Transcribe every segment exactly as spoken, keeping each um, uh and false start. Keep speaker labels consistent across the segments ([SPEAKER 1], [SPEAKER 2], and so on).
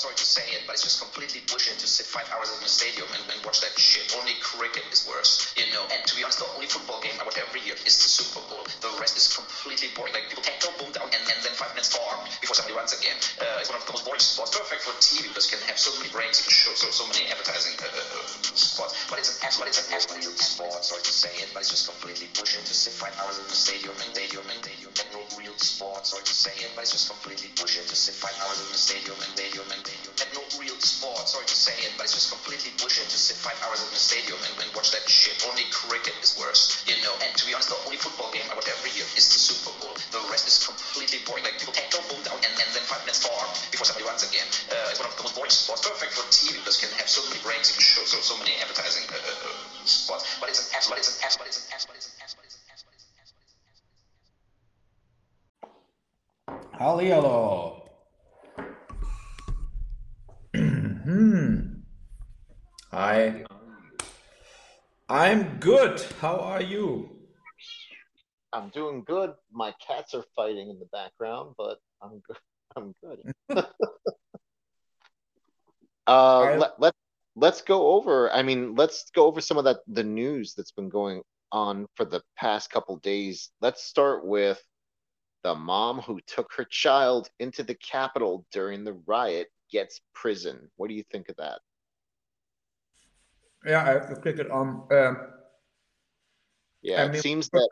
[SPEAKER 1] sorry to say it, but it's just completely bullshit to sit five hours in a stadium and, and watch that shit. Only cricket is worse, you know. And to be honest, the only football game I watch every year is the Super Bowl. The rest is completely boring. Like, people tackle, boom down, and, and then five minutes far before somebody runs again. Uh, it's one of the most boring sports. Perfect for T V because you can have so many breaks, you can show so, so many advertising uh, uh, spots. But it's an absolute, it's an absolute sport. Sorry to say it, but it's just completely bullshit to sit five hours in a stadium and stadium and stadium. And no real sport. Sorry to say it, but it's just completely bullshit to sit five hours in a stadium and stadium and stadium. And no real sport. Sorry to say it, but it's just completely bullshit to sit five hours in a stadium and, and watch that shit. Only cricket is worse, you know. And to be honest, the only football game I watch every year is the Super Bowl. The rest is completely boring. Like, people tackle, boom down, and, and then five minutes far before somebody runs again. Uh, it's one of the most boring sports. Perfect for T V because you can have so many breaks, you can show so, so many advertising uh, uh, spots. But it's an ass, but it's an ass, but it's an ass, but it's an ass, but it's an ass, but it's an ass, but it's an ass, but it's an ass, but it's an ass.
[SPEAKER 2] Hallihallo. Hmm. Hi. I'm good. How are you?
[SPEAKER 3] I'm doing good. My cats are fighting in the background, but I'm good. I'm good. uh,
[SPEAKER 2] I,
[SPEAKER 3] let let let's go over. I mean, let's go over some of that the news that's been going on for the past couple days. Let's start with the mom who took her child into the Capitol during the riot gets prison. What do you think of that?
[SPEAKER 2] yeah, I have to click it on. Um,
[SPEAKER 3] Yeah,
[SPEAKER 2] I
[SPEAKER 3] it
[SPEAKER 2] mean,
[SPEAKER 3] seems that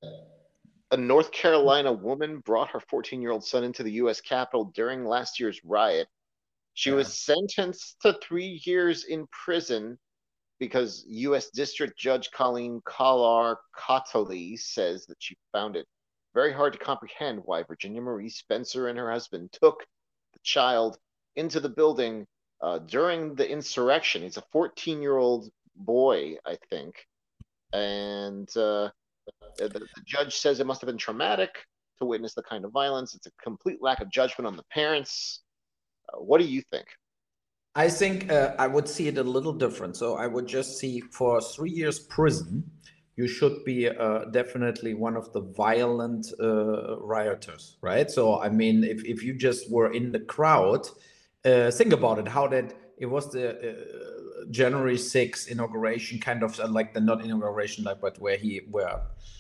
[SPEAKER 3] a North Carolina woman brought her fourteen-year-old son into the U S Capitol during last year's riot. She
[SPEAKER 2] yeah,
[SPEAKER 3] was sentenced to three years in prison because U S District Judge Colleen Collar Cottley says that she found it very hard to comprehend why Virginia Marie Spencer and her husband took the child into the building uh, during the insurrection. He's a fourteen-year-old boy, I think, and uh, the, the judge says it must have been traumatic to witness the kind of violence. It's a complete lack of judgment on the parents. Uh, what do you think?
[SPEAKER 2] I think uh, I would see it a little different. So I would just see for three years prison, you should be uh, definitely one of the violent uh, rioters, right? So I mean, if if you just were in the crowd, uh, think about it. How that it was the uh, January sixth inauguration, kind of uh, like the not inauguration, like but where he where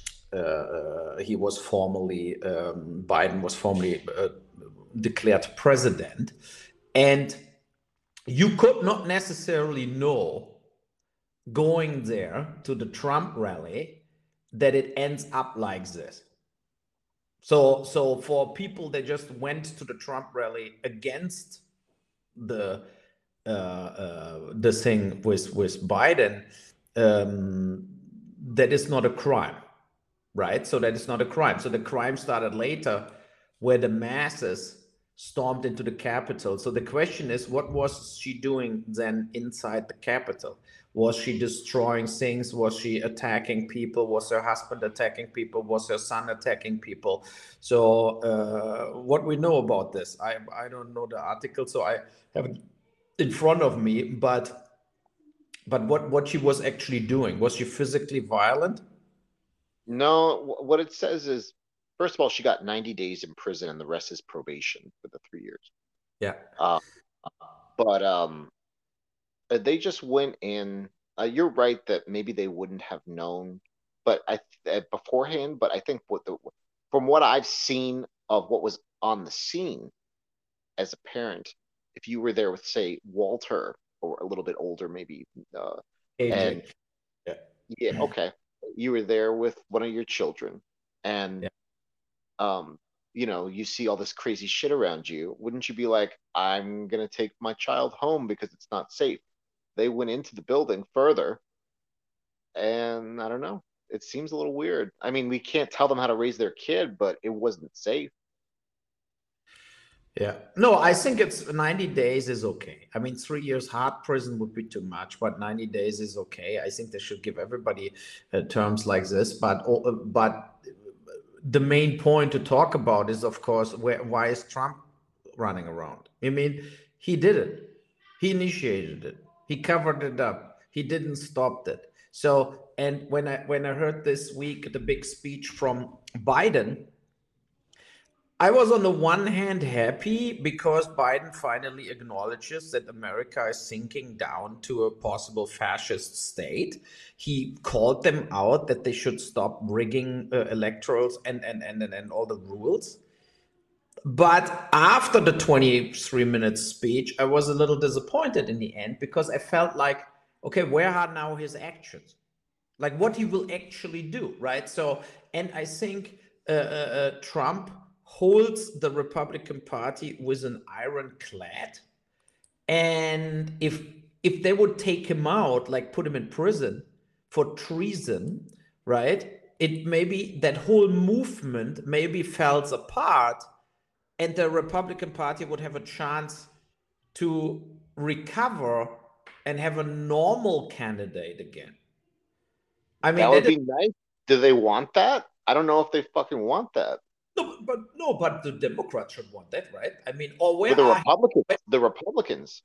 [SPEAKER 2] uh, he was formally um, Biden was formally uh, declared president, and you could not necessarily know going there to the Trump rally that it ends up like this. So, so for people that just went to the Trump rally against the uh, uh, the thing with with Biden, um, that is not a crime, right? So that is not a crime. So the crime started later, where the masses stormed into the Capitol. So the question is, what was she doing then inside the Capitol? Was she destroying things? Was she attacking people? Was her husband attacking people? Was her son attacking people? So uh, what we know about this, I I don't know the article, so I have it in front of me. But but what what she was actually doing? Was she physically violent?
[SPEAKER 3] No, what it says is, first of all, she got ninety days in prison and the rest is probation for the three years.
[SPEAKER 2] Yeah.
[SPEAKER 3] Uh, but um, uh, they just went in. Uh, you're right that maybe they wouldn't have known, but I uh, beforehand. But I think what the from what I've seen of what was on the scene as a parent, if you were there with, say, Walter or a little bit older, maybe, uh, and
[SPEAKER 2] A J. Yeah.
[SPEAKER 3] yeah, okay, you were there with one of your children, and
[SPEAKER 2] Yeah.
[SPEAKER 3] um, you know, you see all this crazy shit around you, wouldn't you be like, I'm gonna take my child home because it's not safe? They went into the building further, and I don't know. It seems a little weird. I mean, we can't tell them how to raise their kid, but it wasn't safe.
[SPEAKER 2] Yeah. No, I think it's ninety days is okay. I mean, three years hard prison would be too much, but ninety days is okay. I think they should give everybody uh, terms like this. But uh, but the main point to talk about is, of course, where, why is Trump running around? I mean, he did it. He initiated it. He covered it up. He didn't stop it. So, and when I when I heard this week the big speech from Biden, I was on the one hand happy because Biden finally acknowledges that America is sinking down to a possible fascist state. He called them out that they should stop rigging uh, electorals and, and, and, and, and all the rules. But after the twenty-three minute speech, I was a little disappointed in the end because I felt like, okay, where are now his actions? Like what he will actually do, right? So, and I think uh, uh, uh, Trump holds the Republican Party with an ironclad. And if if they would take him out, like put him in prison for treason, right? It maybe that whole movement maybe falls apart, and the Republican Party would have a chance to recover and have a normal candidate again. I mean,
[SPEAKER 3] That would
[SPEAKER 2] that is,
[SPEAKER 3] be nice. Do they want that? I don't know if they fucking want that.
[SPEAKER 2] no, but no, but the Democrats should want that, right? I mean, or
[SPEAKER 3] With
[SPEAKER 2] where
[SPEAKER 3] the
[SPEAKER 2] are
[SPEAKER 3] Republicans, the Republicans.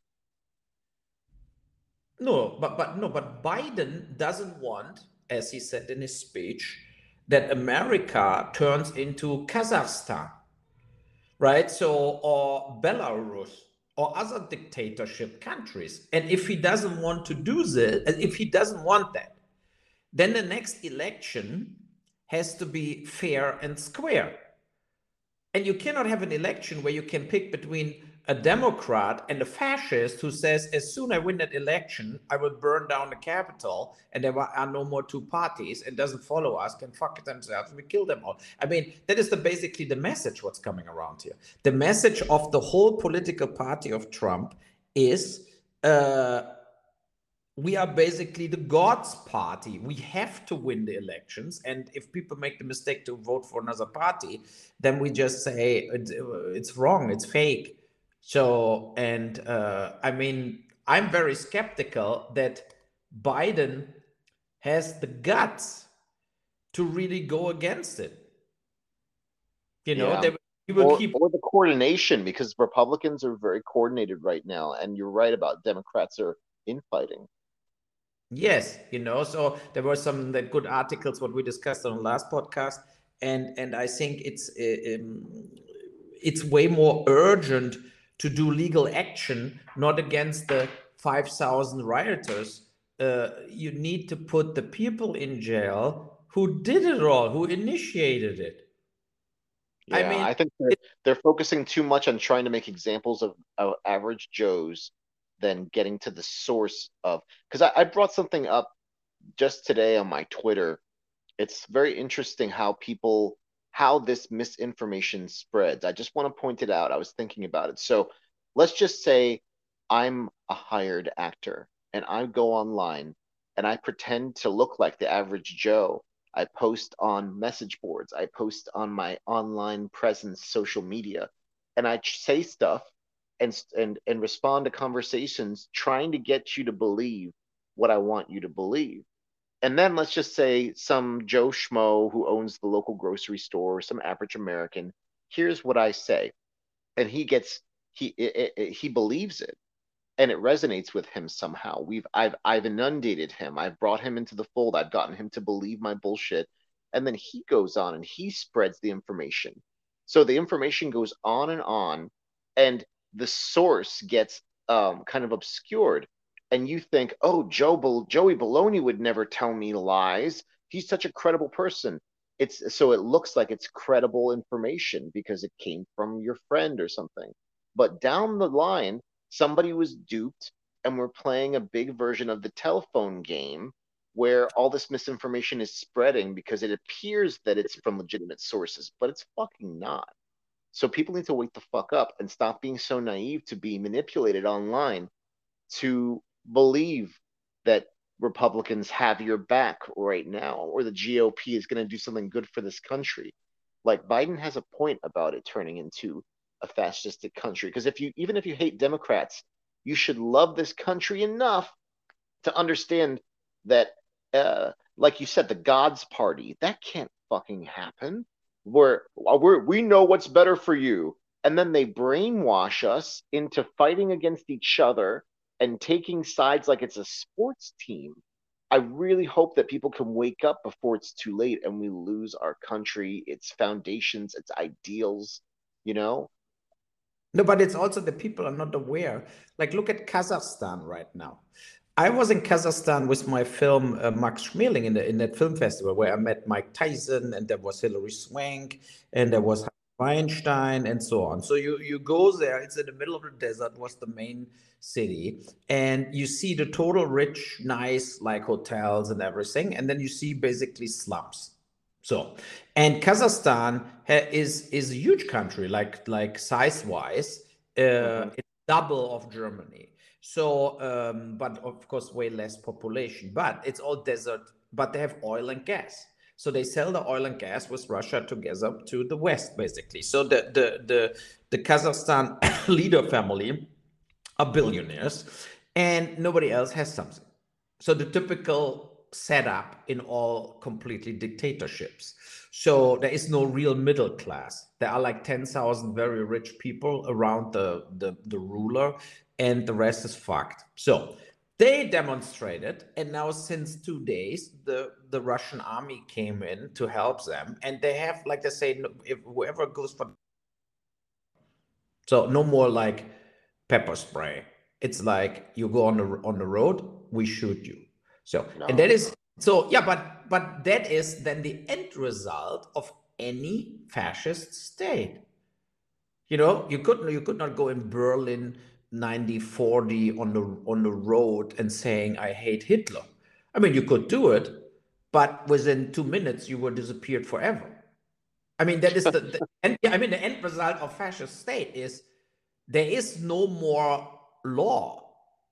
[SPEAKER 2] no, but but no, but Biden doesn't want, as he said in his speech, that America turns into Kazakhstan, right? So, or Belarus or other dictatorship countries. And if he doesn't want to do this, if he doesn't want that, then the next election has to be fair and square. And you cannot have an election where you can pick between a Democrat and a fascist who says, as soon as I win that election, I will burn down the Capitol and there are no more two parties and doesn't follow us, can fuck themselves and we kill them all. I mean, that is the basically the message what's coming around here. The message of the whole political party of Trump is uh, we are basically the God's party. We have to win the elections. And if people make the mistake to vote for another party, then we just say it's, it's wrong, it's fake. So, and uh, I mean, I'm very skeptical that Biden has the guts to really go against it. You know,
[SPEAKER 3] Yeah.
[SPEAKER 2] they, he will
[SPEAKER 3] Or,
[SPEAKER 2] keep.
[SPEAKER 3] or the coordination, because Republicans are very coordinated right now. And you're right about Democrats are infighting.
[SPEAKER 2] Yes, you know, so there were some that good articles what we discussed on the last podcast, and and I think it's uh, um, it's way more urgent to do legal action, not against the five thousand rioters. Uh, you need to put the people in jail who did it all, who initiated it. I
[SPEAKER 3] Yeah,
[SPEAKER 2] mean,
[SPEAKER 3] I think they're,
[SPEAKER 2] it,
[SPEAKER 3] they're focusing too much on trying to make examples of, of average Joes than getting to the source of. Because I, I brought something up just today on my Twitter. It's very interesting how people, how this misinformation spreads. I just want to point it out. I was thinking about it. So let's just say I'm a hired actor and I go online and I pretend to look like the average Joe. I post on message boards. I post on my online presence, social media, and I say stuff and and and respond to conversations trying to get you to believe what I want you to believe. And then let's just say some Joe Schmo who owns the local grocery store, some average American, here's what I say, and he gets he it, it, he believes it, and it resonates with him somehow. We've I've I've inundated him. I've brought him into the fold. I've gotten him to believe my bullshit, and then he goes on and he spreads the information. So the information goes on and on, and the source gets um, kind of obscured. And you think, oh, Joe Joey Baloney would never tell me lies. He's such a credible person. It's so it looks like it's credible information because it came from your friend or something. But down the line, somebody was duped and we're playing a big version of the telephone game where all this misinformation is spreading because it appears that it's from legitimate sources, but it's fucking not. So people need to wake the fuck up and stop being so naive to be manipulated online to believe that Republicans have your back right now or the G O P is going to do something good for this country. Like Biden has a point about it turning into a fascistic country. Because if you even if you hate Democrats, you should love this country enough to understand that, uh, like you said, the God's Party that can't fucking happen. Where we're we know what's better for you, and then they brainwash us into fighting against each other and taking sides like it's a sports team. I really hope that people can wake up before it's too late and we lose our country, its foundations, its ideals. you know?
[SPEAKER 2] No, but it's also the people are not aware. Like, look at Kazakhstan right now. I was in Kazakhstan with my film uh, Max Schmeling in, the, in that film festival where I met Mike Tyson, and there was Hilary Swank, and there was Weinstein, and so on. So you you go there. It's in the middle of the desert. Was the main city, and you see the total rich, nice like hotels and everything, and then you see basically slums. So, and Kazakhstan ha- is is a huge country, like like size wise, uh,
[SPEAKER 3] Mhm.
[SPEAKER 2] it's double of Germany. So, um, but of course, way less population. But it's all desert. But they have oil and gas. So they sell the oil and gas with Russia together to the West, basically. So the the the the Kazakhstan leader family are billionaires, and nobody else has something. So the typical setup in all completely dictatorships. So there is no real middle class. There are like ten thousand very rich people around the, the, the ruler, and the rest is fucked. So they demonstrated, and now since two days, the, the Russian army came in to help them, and they have, like they say, if whoever goes for, so no more like pepper spray. It's like you go on the on the road, we shoot you. So, and
[SPEAKER 3] No.
[SPEAKER 2] that is so yeah, but but that is then the end result of any fascist state. You know, you could you could not go in Berlin ninety forty on the on the road and saying I hate Hitler. I mean, you could do it, but within two minutes you were disappeared forever. I mean, that is the, the and I mean the end result of fascist state is there is no more law.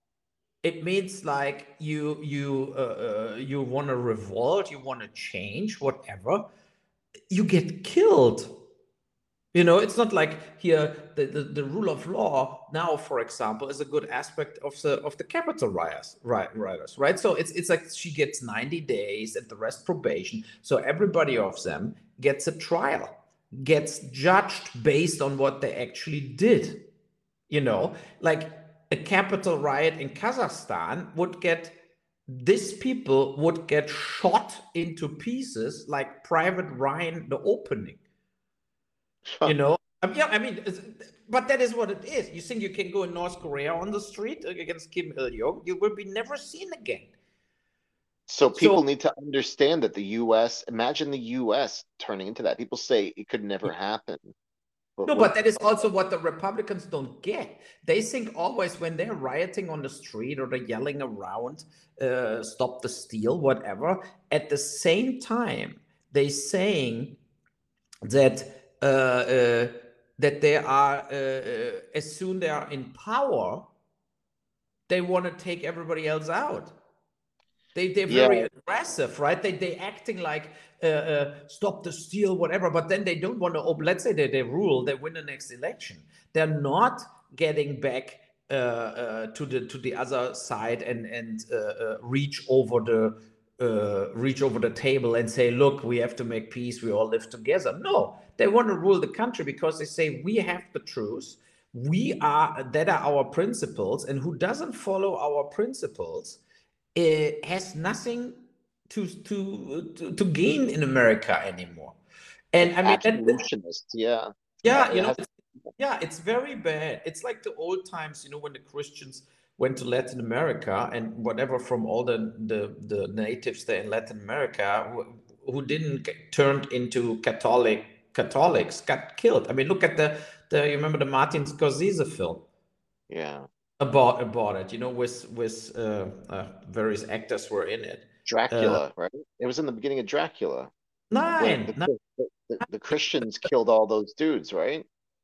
[SPEAKER 2] It means like you you uh, uh, you want to revolt, you want to change, whatever, you get killed. You know, it's not like here the, the, the rule of law now, for example, is a good aspect of the of the capital rioters, right? Rioters, right? So it's it's like she gets ninety days and the rest probation. So everybody of them gets a trial, gets judged based on what they actually did. You know, like a capital riot in Kazakhstan would get these people would get shot into pieces like Private Ryan, the opening. You know, um, yeah, I mean, it's- but that is what it is. You think you can go in North Korea on the street against Kim Il Jong? You will be never seen again.
[SPEAKER 3] So
[SPEAKER 2] So
[SPEAKER 3] people need to understand that the U S, imagine the U S turning into that. People say it could never happen. But
[SPEAKER 2] no,
[SPEAKER 3] what
[SPEAKER 2] but that is also what the Republicans don't get. They think always when they're rioting on the street or they're yelling around, uh, "Stop the steal," whatever. At the same time, they saying that uh, uh, that they are uh, uh, as soon they are in power, they want to take everybody else out. They they're
[SPEAKER 3] yeah,
[SPEAKER 2] very aggressive, right? They they acting like uh, uh, stop the steal, whatever. But then they don't want to. Open, let's say they they rule, they win the next election. They're not getting back uh, uh, to the to the other side and and uh, uh, reach over the uh, reach over the table and say, look, we have to make peace. We all live together. No, they want to rule the country because they say we have the truth. We are that are our principles, and who doesn't follow our principles it has nothing to to to, to gain in America anymore. And
[SPEAKER 3] like
[SPEAKER 2] I mean, that,
[SPEAKER 3] absolutionists. Yeah.
[SPEAKER 2] yeah,
[SPEAKER 3] Yeah,
[SPEAKER 2] you
[SPEAKER 3] it
[SPEAKER 2] know,
[SPEAKER 3] has.
[SPEAKER 2] it's, yeah, it's very bad. It's like the old times, you know, when the Christians went to Latin America and whatever from all the the, the natives there in Latin America who, who didn't get turned into Catholic Catholics got killed. I mean, look at the the you remember the Martin Scorsese film
[SPEAKER 3] Yeah.
[SPEAKER 2] about about it, you know, with with uh, uh, various actors were in it. Uh,
[SPEAKER 3] Dracula, right? It was in the beginning of Dracula when
[SPEAKER 2] nine,
[SPEAKER 3] the
[SPEAKER 2] nine.
[SPEAKER 3] the, the, the Christians killed all those dudes, right?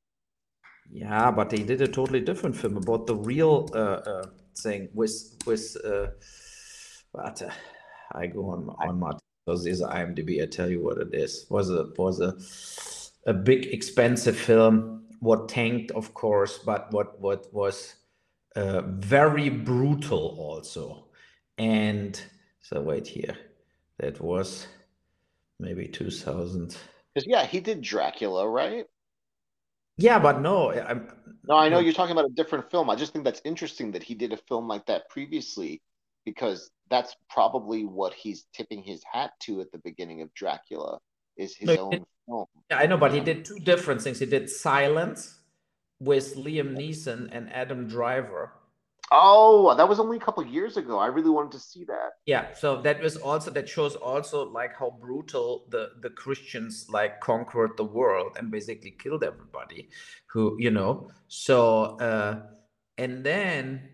[SPEAKER 2] Yeah, but they did a totally different film about the real uh, uh, thing with with. Uh, but uh, I go on
[SPEAKER 3] I,
[SPEAKER 2] on Martin Scorsese IMDb. I tell you what it is. Was a was a a big expensive film. What tanked, of course, but what what was uh, very brutal also. And so wait here, that was maybe two thousand.
[SPEAKER 3] because yeah, he did Dracula, right?
[SPEAKER 2] Yeah, but no, I'm
[SPEAKER 3] No, I know
[SPEAKER 2] no.
[SPEAKER 3] you're talking about a different film. I just think that's interesting that he did a film like that previously, because that's probably what he's tipping his hat to at the beginning of Dracula. is
[SPEAKER 2] No,
[SPEAKER 3] his
[SPEAKER 2] he did-
[SPEAKER 3] own film.
[SPEAKER 2] yeah, I know, but he
[SPEAKER 3] Yeah.
[SPEAKER 2] did two different things. He did Silence with Liam Neeson and Adam Driver.
[SPEAKER 3] Oh, that was only a couple years ago. I really wanted to see that.
[SPEAKER 2] Yeah, so that was also that shows also like how brutal the the Christians like conquered the world and basically killed everybody who, you know. So uh and then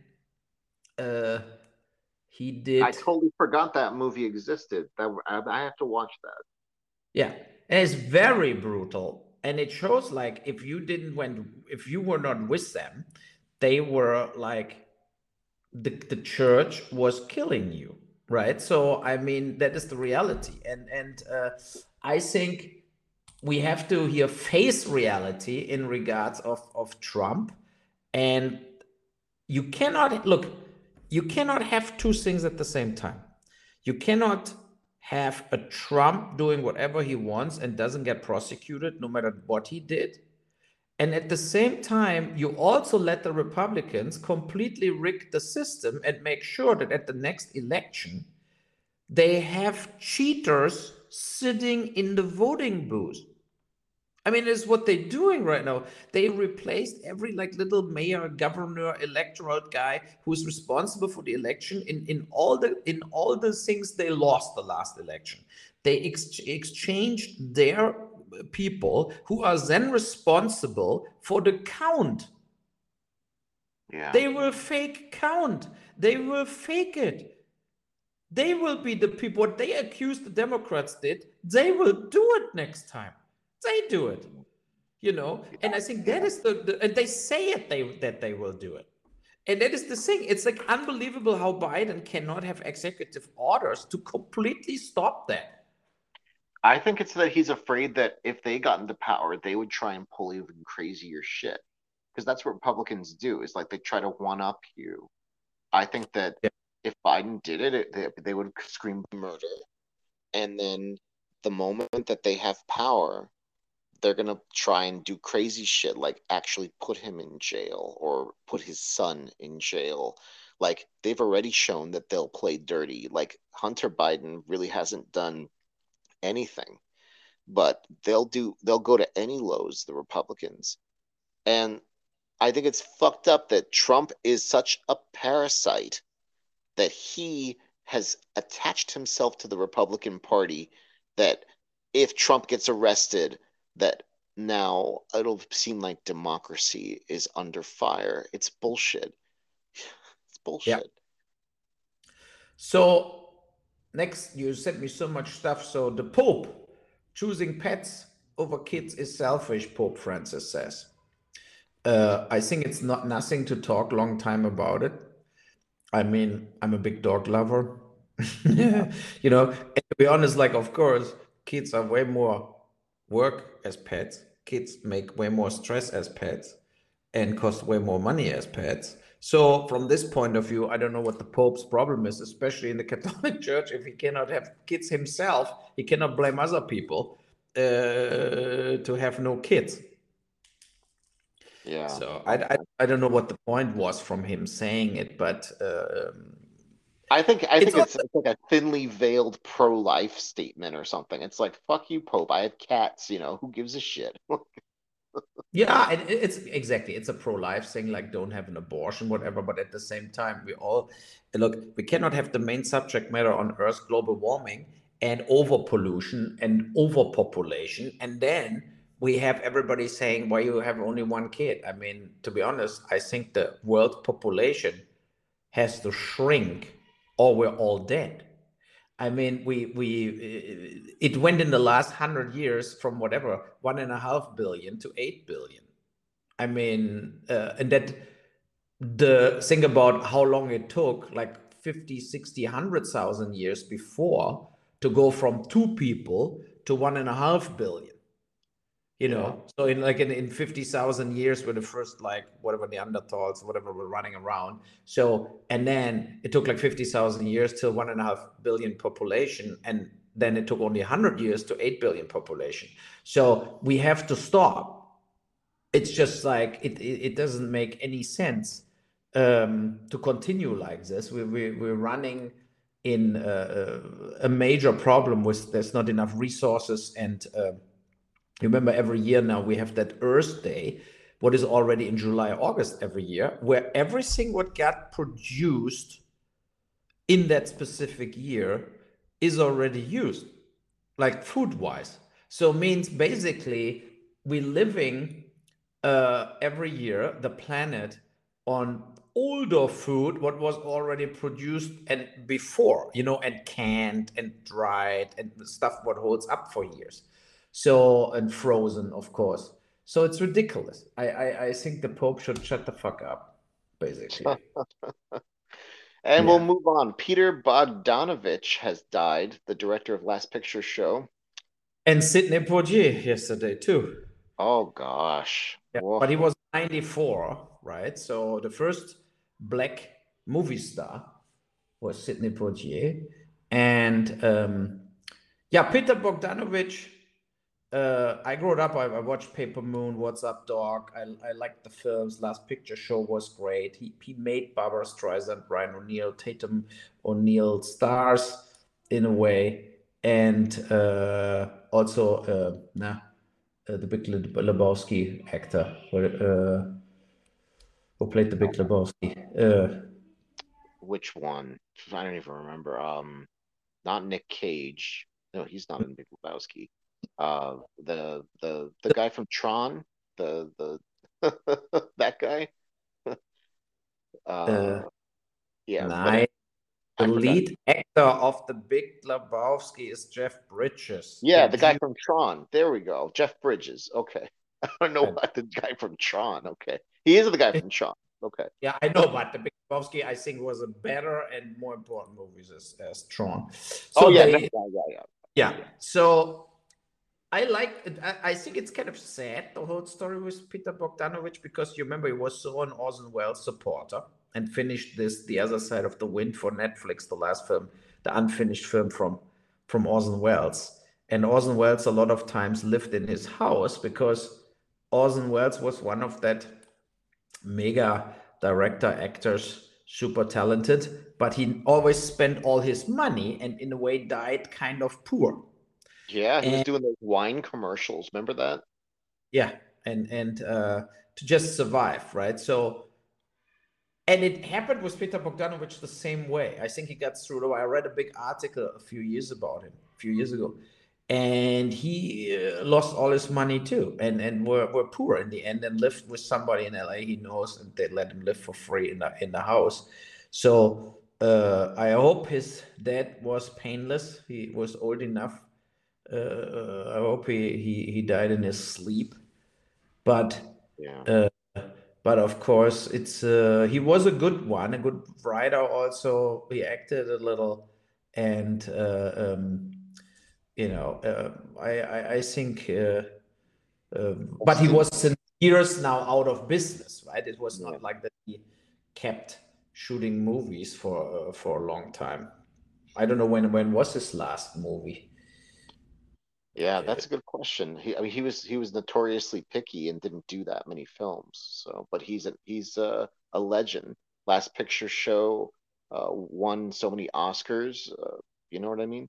[SPEAKER 2] uh he
[SPEAKER 3] I
[SPEAKER 2] did
[SPEAKER 3] totally forgot that movie existed. That I, I have to watch that.
[SPEAKER 2] yeah, and it's very brutal. And it shows like if you didn't went if you were not with them, they were like the, the church was killing you, right? So I mean that is the reality. And and uh, I think we have to here face reality in regards of of Trump. And you cannot look, you cannot have two things at the same time. You cannot have a Trump doing whatever he wants and doesn't get prosecuted no matter what he did. And at the same time, you also let the Republicans completely rig the system and make sure that at the next election, they have cheaters sitting in the voting booth. I mean, it's what they're doing right now. They replaced every like little mayor, governor, electoral guy who's responsible for the election in, in all the in all the things they lost the last election. They ex- exchanged their people who are then responsible for the count.
[SPEAKER 3] Yeah.
[SPEAKER 2] They will fake count. They will fake it. They will be the people. What they accused the Democrats did, they will do it next time. They do it, you know. And I think that is the, the and they say it they that they will do it. And that is the thing. It's like unbelievable how Biden cannot have executive orders to completely stop that.
[SPEAKER 3] I think it's that he's afraid that if they got into power, they would try and pull even crazier shit. Because that's what Republicans do. Is like they try to one up you. I think that
[SPEAKER 2] Yeah.
[SPEAKER 3] if Biden did it, it they, they would scream murder. And then the moment that they have power, they're going to try and do crazy shit like actually put him in jail or put his son in jail. Like they've already shown that they'll play dirty. Like Hunter Biden really hasn't done anything, but they'll do they'll go to any lows, the Republicans. And I think it's fucked up that Trump is such a parasite that he has attached himself to the Republican Party, that if Trump gets arrested, that now it'll seem like democracy is under fire. It's bullshit. It's bullshit.
[SPEAKER 2] Yeah. So next, you sent me so much stuff. So the Pope choosing pets over kids is selfish, Pope Francis says. Uh, I think it's not nothing to talk long time about it. I mean, I'm a big dog lover. You know, and to be honest, like, of course, kids are way more work as pets. Kids make way more stress as pets and cost way more money as pets. So from this point of view, I don't know what the Pope's problem is, especially in the Catholic Church. If he cannot have kids himself, he cannot blame other people uh, to have no kids.
[SPEAKER 3] Yeah.
[SPEAKER 2] So I, I, I don't know what the point was from him saying it, but um,
[SPEAKER 3] I think I think
[SPEAKER 2] it's
[SPEAKER 3] it's, it's like a thinly veiled pro-life statement or something. It's like, fuck you, Pope. I have cats, you know, who gives a shit?
[SPEAKER 2] yeah, and it- it's exactly, it's a pro-life thing, like don't have an abortion, whatever. But at the same time, we all look, we cannot have the main subject matter on Earth, global warming and overpollution and overpopulation, and then we have everybody saying why you have only one kid. I mean, to be honest, I think the world population has to shrink or we're all dead. I mean, we we it went in the last hundred years from whatever one and a half billion to eight billion. I mean, uh, and that the thing about how long it took, like fifty, sixty, one hundred thousand years before to go from two people to one and a half billion. You know, so in like in, in fifty thousand years were the first, like whatever Neanderthals, whatever were running around. So, and then it took like fifty thousand years till one and a half billion population. And then it took only one hundred years to eight billion population. So we have to stop. It's just like, it, it, it doesn't make any sense um, to continue like this. We, we, we're running in uh, a major problem with there's not enough resources. And uh, remember, every year now we have that Earth Day, what is already in July, August every year, where everything what got produced in that specific year is already used, like food wise. So means basically we're living uh, every year the planet on older food what was already produced and before, you know, and canned and dried and stuff what holds up for years. So, and frozen, of course. So it's ridiculous. I I, I think the Pope should shut the fuck up, basically.
[SPEAKER 3] And we'll
[SPEAKER 2] Yeah.
[SPEAKER 3] move on. Peter Bogdanovich has died, the director of Last Picture Show.
[SPEAKER 2] And Sidney Poitier yesterday too.
[SPEAKER 3] Oh gosh.
[SPEAKER 2] Yeah,
[SPEAKER 3] Woof.
[SPEAKER 2] but he was ninety-four, right? So the first black movie star was Sidney Poitier. And um, yeah, Peter Bogdanovich. Uh, I grew up, I, I watched Paper Moon, What's Up, Dog. I, I liked the films. Last Picture Show was great. He, he made Barbara Streisand, Brian O'Neill, Tatum O'Neill stars in a way. And uh, also, uh, nah, uh, the Big Lebowski actor uh, who played the Big Lebowski. Uh,
[SPEAKER 3] Which one? I don't even remember. Um, not Nick Cage. No, he's not in Big Lebowski. Uh, the the the guy from Tron, the the that guy.
[SPEAKER 2] uh,
[SPEAKER 3] Uh, yeah, but
[SPEAKER 2] nah,
[SPEAKER 3] I,
[SPEAKER 2] the
[SPEAKER 3] I forgot.
[SPEAKER 2] lead actor of the Big Lebowski is Jeff Bridges.
[SPEAKER 3] Yeah,
[SPEAKER 2] Did
[SPEAKER 3] the guy
[SPEAKER 2] you?
[SPEAKER 3] from Tron. There we go. Jeff Bridges. Okay. I don't know
[SPEAKER 2] uh,
[SPEAKER 3] what the guy from Tron. Okay. He is the guy from Tron. Okay.
[SPEAKER 2] Yeah, I know, but the Big Lebowski, I think, was a better and more important movies as, as Tron. So
[SPEAKER 3] Oh yeah, no,
[SPEAKER 2] they,
[SPEAKER 3] yeah, yeah, yeah.
[SPEAKER 2] yeah. So I like it. I, I think it's kind of sad, the whole story with Peter Bogdanovich, because you remember he was so an Orson Welles supporter and finished this The Other Side of the Wind for Netflix, the last film, the unfinished film from from Orson Welles. And Orson Welles a lot of times lived in his house because Orson Welles was one of that mega director actors, super talented, but he always spent all his money and in a way died kind of poor.
[SPEAKER 3] Yeah, he was
[SPEAKER 2] And
[SPEAKER 3] doing those wine commercials. Remember that?
[SPEAKER 2] yeah, and and uh, to just survive, right? So, and it happened with Peter Bogdanovich the same way. I think he got through. Though I read a big article a few years about him, a few years ago, and he uh, lost all his money too, and and were, were poor in the end, and lived with somebody in L A he knows, and they let him live for free in the in the house. So uh, I hope his death was painless. He was old enough. Uh, I hope he, he he died in his sleep. But
[SPEAKER 3] Yeah.
[SPEAKER 2] uh, but of course, it's uh, he was a good one, a good writer. Also, he acted a little, and uh, um, you know, uh, I, I I think, uh, uh, but he was since years now out of business, right? It was
[SPEAKER 3] Yeah.
[SPEAKER 2] not like that he kept shooting movies for uh, for a long time. I don't know when when was his last movie.
[SPEAKER 3] Yeah, that's a good question. He, I mean, he was he was notoriously picky and didn't do that many films. So, but he's a he's a, a legend. Last Picture Show uh, won so many Oscars. Uh, you know what I mean?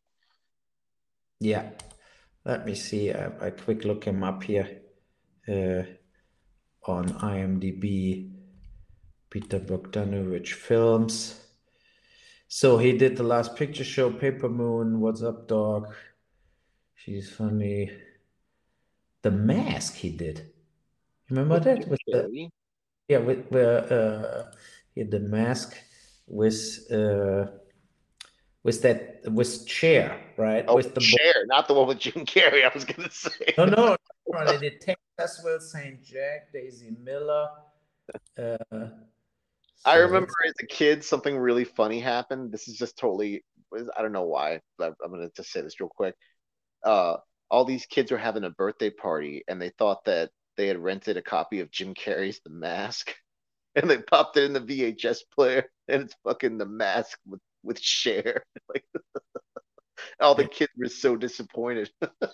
[SPEAKER 2] Yeah, let me see. I, I quick look him up here uh, on IMDb. Peter Bogdanovich films. So he did The Last Picture Show, Paper Moon, What's Up, Dog? She's Funny. The Mask he did. Remember
[SPEAKER 3] With
[SPEAKER 2] that?
[SPEAKER 3] Jim
[SPEAKER 2] With the
[SPEAKER 3] Carrey.
[SPEAKER 2] yeah, with where uh, he had the mask with uh, with that with chair, right?
[SPEAKER 3] Oh,
[SPEAKER 2] With the bo-
[SPEAKER 3] Cher, not the one with Jim Carrey. I was gonna say.
[SPEAKER 2] no, no, no, they did Texas Will Saint Jack, Daisy Miller. Uh,
[SPEAKER 3] I
[SPEAKER 2] so
[SPEAKER 3] remember
[SPEAKER 2] that's
[SPEAKER 3] as a kid, something really funny happened. This is just totally, I don't know why, but I'm gonna just say this real quick. Uh, all these kids were having a birthday party, and they thought that they had rented a copy of Jim Carrey's The Mask, and they popped it in the V H S player, and it's fucking The Mask with with Cher. Like all the kids were so disappointed.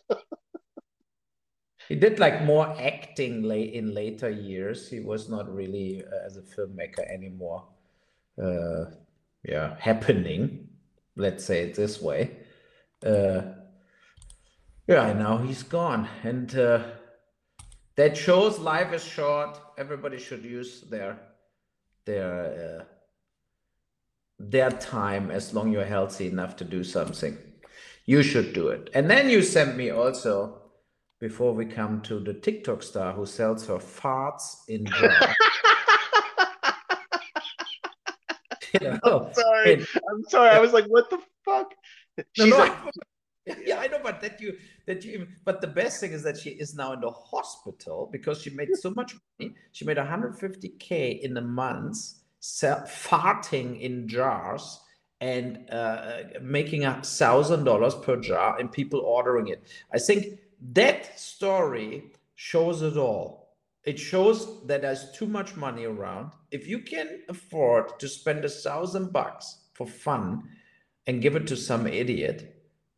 [SPEAKER 2] he did like more acting late in later years. He was not really uh, as a filmmaker anymore. Uh, yeah, happening. Let's say it this way. Uh, yeah, now he's gone, and uh, that shows life is short. Everybody should use their their uh, their time as long you're healthy enough to do something. You should do it. And then you sent me also, before we come to the TikTok star who sells her farts in jars. You know,
[SPEAKER 3] Sorry,
[SPEAKER 2] and-
[SPEAKER 3] I'm sorry. I was like, what the fuck?
[SPEAKER 2] No,
[SPEAKER 3] She's
[SPEAKER 2] no,
[SPEAKER 3] like,
[SPEAKER 2] I- yeah, I know, but that you that you even, but the best thing is that she is now in the hospital because she made so much money. She made one hundred fifty K in a month, sell, farting in jars and uh, making a thousand dollars per jar and people ordering it. I think that story shows it all. It shows that there's too much money around. If you can afford to spend a thousand bucks for fun and give it to some idiot,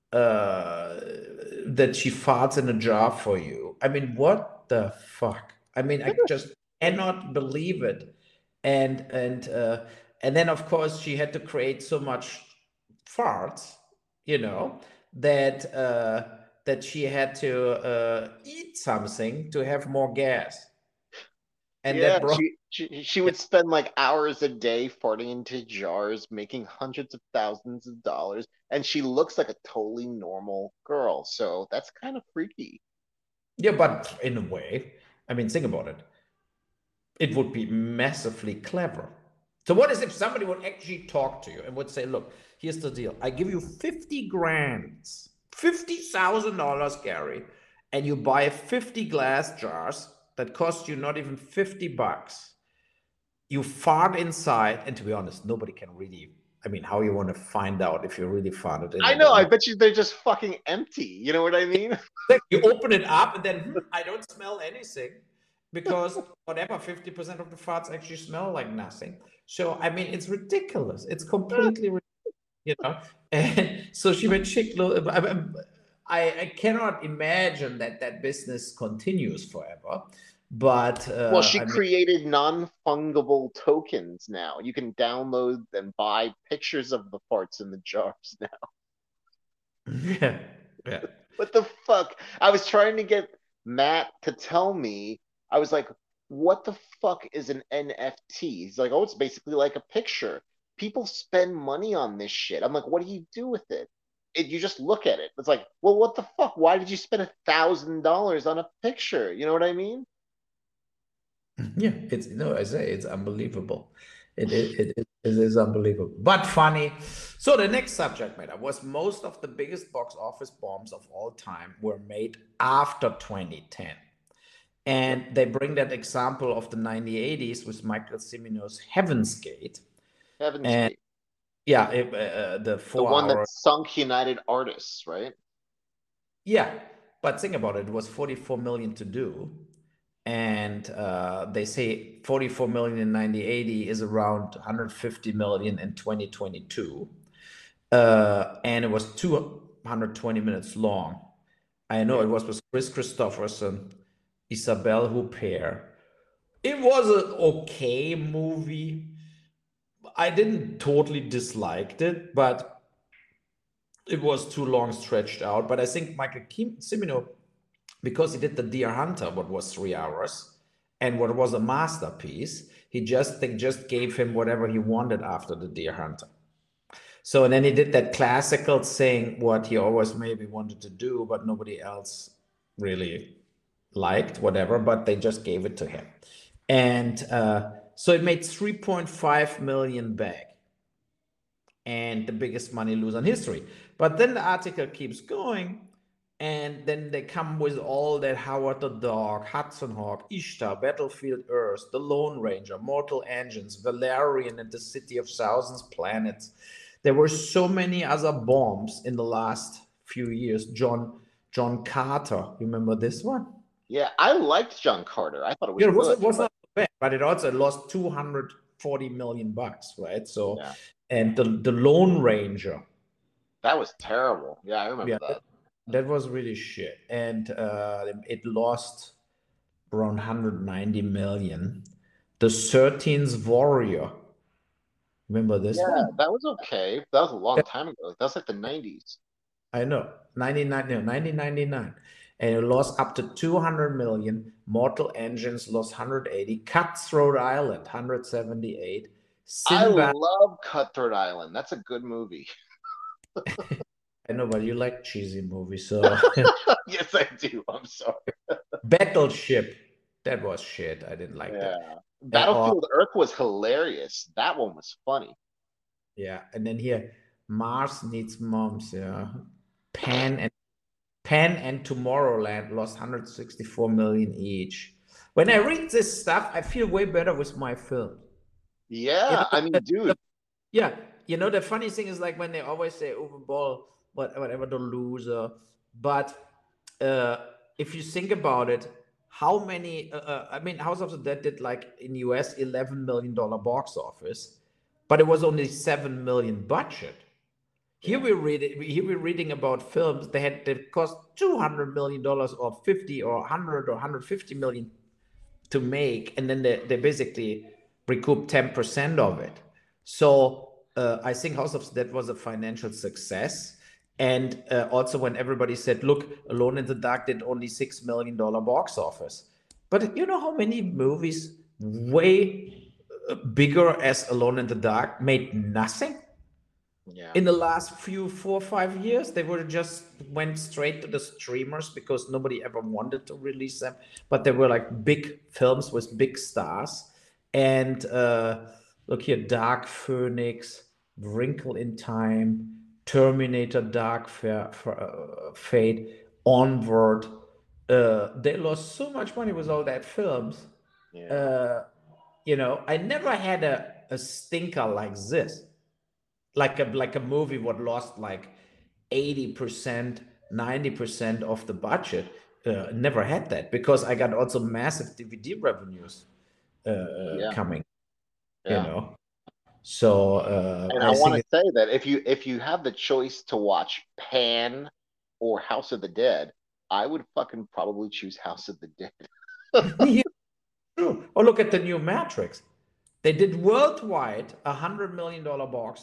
[SPEAKER 2] uh, that she farts in a jar for you. I mean, what the fuck? I mean, I just cannot believe it. And and uh, and then of course she had to create so much farts, you know, that uh, that she had to uh, eat something to have more gas. And
[SPEAKER 3] yeah,
[SPEAKER 2] that brought
[SPEAKER 3] she, she she would spend like hours a day farting into jars, making hundreds of thousands of dollars, and she looks like a totally normal girl. So that's kind of freaky.
[SPEAKER 2] yeah, but in a way, I mean, think about it. It would be massively clever. So what is if somebody would actually talk to you and would say, look, here's the deal. I give you fifty grand, fifty thousand dollars, Gary, and you buy fifty glass jars that cost you not even fifty bucks. You fart inside, and to be honest, nobody can really, I mean, how you want to find out if you really farted in
[SPEAKER 3] I
[SPEAKER 2] it
[SPEAKER 3] know.
[SPEAKER 2] or
[SPEAKER 3] I
[SPEAKER 2] not?
[SPEAKER 3] bet you they're just fucking empty. You know what I mean?
[SPEAKER 2] You open it up and then, hmm, I don't smell anything because whatever, fifty percent of the farts actually smell like nothing. So, I mean, it's ridiculous. It's completely ridiculous, you know? And so she went chick. I, I, I cannot imagine that that business continues forever. But,
[SPEAKER 3] Well,
[SPEAKER 2] uh,
[SPEAKER 3] she
[SPEAKER 2] I mean,
[SPEAKER 3] created non-fungible tokens now. You can download and buy pictures of the farts in the jars now.
[SPEAKER 2] yeah, yeah.
[SPEAKER 3] What the fuck? I was trying to get Matt to tell me. I was like, what the fuck is an N F T? He's like, oh, it's basically like a picture. People spend money on this shit. I'm like, what do you do with it? It you just look at it. It's like, well, what the fuck? Why did you spend a thousand dollars on a picture? You know what I mean?
[SPEAKER 2] Yeah, it's no, I say it's unbelievable. It it, it, it is unbelievable, but funny. So the next subject matter was most of the biggest box office bombs of all time were made after twenty ten. And they bring that example of the nineteen eighties with Michael Cimino's Heaven's Gate.
[SPEAKER 3] Heaven's
[SPEAKER 2] And
[SPEAKER 3] Gate.
[SPEAKER 2] yeah, it, uh, the
[SPEAKER 3] The
[SPEAKER 2] four
[SPEAKER 3] one
[SPEAKER 2] hour.
[SPEAKER 3] that sunk United Artists, right?
[SPEAKER 2] Yeah, but think about it. It was forty-four million to do. And uh, they say forty-four million in nineteen eighty is around one hundred fifty million in twenty twenty-two. Uh, and it was two hundred twenty minutes long. I know it was with Chris Christopherson, Isabelle Huppert. It was an okay movie. I didn't totally disliked it, but it was too long stretched out. But I think Michael Cimino, because he did the Deer Hunter, what was three hours, and what was a masterpiece, he just they just gave him whatever he wanted after the Deer Hunter. So and then he did that classical thing, what he always maybe wanted to do, but nobody else really liked, whatever, but they just gave it to him. And uh, so it made three point five million back and the biggest money loser in history. But then the article keeps going, and then they come with all that Howard the Dog, Hudson Hawk, Ishtar, Battlefield Earth, The Lone Ranger, Mortal Engines, Valerian, and the City of Thousands Planets. There were so many other bombs in the last few years. John John Carter, you remember this one?
[SPEAKER 3] Yeah, I liked John Carter. I thought it was
[SPEAKER 2] Yeah, it was,
[SPEAKER 3] good.
[SPEAKER 2] it was
[SPEAKER 3] but-
[SPEAKER 2] not bad, but it also lost two hundred forty million bucks, right? So,
[SPEAKER 3] Yeah.
[SPEAKER 2] and the the Lone Ranger,
[SPEAKER 3] That was terrible. Yeah, I remember
[SPEAKER 2] yeah,
[SPEAKER 3] that.
[SPEAKER 2] that was really shit, and uh, it lost around one hundred ninety million. The thirteenth Warrior, Remember this
[SPEAKER 3] Yeah,
[SPEAKER 2] one?
[SPEAKER 3] that was okay. That was a long time ago. That was like the nineties.
[SPEAKER 2] I know, ninety-nine, no, nineteen ninety-nine. And it lost up to two hundred million. Mortal Engines lost one hundred eighty. Cutthroat Island, one hundred seventy-eight.
[SPEAKER 3] I
[SPEAKER 2] Sinbad,
[SPEAKER 3] love Cutthroat Island. That's a good movie.
[SPEAKER 2] I know, but you like cheesy movies. So
[SPEAKER 3] Yes, I do. I'm sorry.
[SPEAKER 2] Battleship, that was shit. I didn't like that.
[SPEAKER 3] Yeah.
[SPEAKER 2] Uh, or,
[SPEAKER 3] Battlefield Earth was hilarious. That one was funny.
[SPEAKER 2] yeah. And then here, Mars Needs Moms, yeah. Pan and Pan and Tomorrowland lost one hundred sixty-four million each. When I read this stuff, I feel way better with my film. You
[SPEAKER 3] Yeah,
[SPEAKER 2] know,
[SPEAKER 3] I mean,
[SPEAKER 2] the, the,
[SPEAKER 3] dude.
[SPEAKER 2] yeah, you know, the funny thing is like when they always say overball, what, whatever the loser. But uh, if you think about it, how many, uh, uh, I mean, House of the Dead did like in U S eleven million dollar box office, but it was only seven million budget. Here
[SPEAKER 3] Yeah.
[SPEAKER 2] we're reading. Here we're reading about films that had that cost two hundred million dollars or fifty or hundred or hundred fifty million to make, and then they, they basically recoup ten percent of it. So uh, I think House of the Dead was a financial success. And uh, also when everybody said, look, Alone in the Dark did only six million dollar box office. But you know how many movies way uh, bigger as Alone in the Dark made nothing?
[SPEAKER 3] Yeah.
[SPEAKER 2] In the last few four or five years they were just went straight to the streamers because nobody ever wanted to release them, but they were like big films with big stars. And uh look here, Dark Phoenix, Wrinkle in Time, Terminator Dark Fa- uh, Fate, Onward. Uh they lost so much money with all that films.
[SPEAKER 3] Yeah.
[SPEAKER 2] uh you know, I never had a, a stinker like this, like a like a movie what lost like eighty percent, ninety percent of the budget. Uh, never had that because I got also massive D V D revenues uh, uh,
[SPEAKER 3] Yeah.
[SPEAKER 2] coming, you
[SPEAKER 3] Yeah.
[SPEAKER 2] know. So uh,
[SPEAKER 3] And I
[SPEAKER 2] I
[SPEAKER 3] want
[SPEAKER 2] think
[SPEAKER 3] to
[SPEAKER 2] it,
[SPEAKER 3] say that if you if you have the choice to watch Pan or House of the Dead, I would fucking probably choose House of the Dead.
[SPEAKER 2] yeah, true. Oh, look at the new Matrix. They did worldwide a hundred million dollar box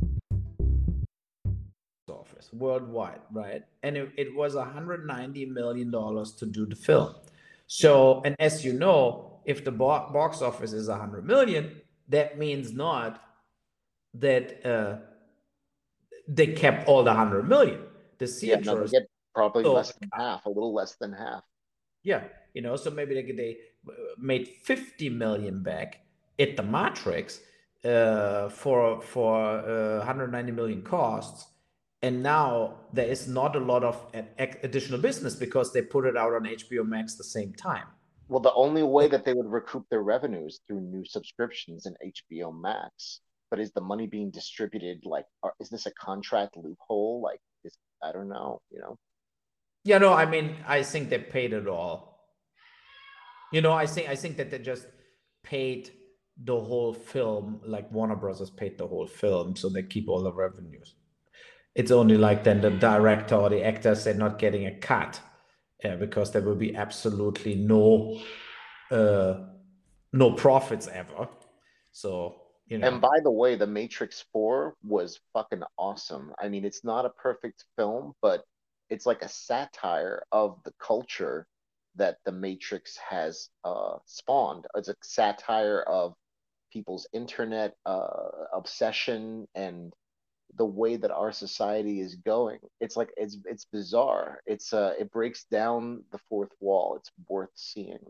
[SPEAKER 2] office worldwide, right? And it, it was one hundred ninety million dollars to do the film. So, and as you know, if the bo- box office is one hundred million, that means not that uh, they kept all the one hundred million. The
[SPEAKER 3] Yeah, no, they
[SPEAKER 2] theaters,
[SPEAKER 3] get probably
[SPEAKER 2] so
[SPEAKER 3] less than half, a little less than half.
[SPEAKER 2] yeah, you know, so maybe they, they uh, made fifty million back at the Matrix uh, for for uh, one hundred ninety million costs, and now there is not a lot of ad- additional business because they put it out on H B O Max the same time.
[SPEAKER 3] Well, the only way that they would recoup their revenues through new subscriptions in H B O Max. But is the money being distributed like, are, is this a contract loophole? Like, is I don't know, you know?
[SPEAKER 2] Yeah, no, I mean, I think they paid it all. You know, I think I think that they just paid the whole film, like Warner Brothers paid the whole film, so they keep all the revenues. It's only like then the director or the actors they're not getting a cut uh, because there will be absolutely no uh, no profits ever. So you know,
[SPEAKER 3] And by the way, The Matrix four was fucking awesome. I mean, it's not a perfect film, but it's like a satire of the culture that The Matrix has uh, spawned. It's a satire of people's internet uh, obsession and the way that our society is going. It's like it's it's bizarre. It's uh it breaks down the fourth wall. It's worth seeing.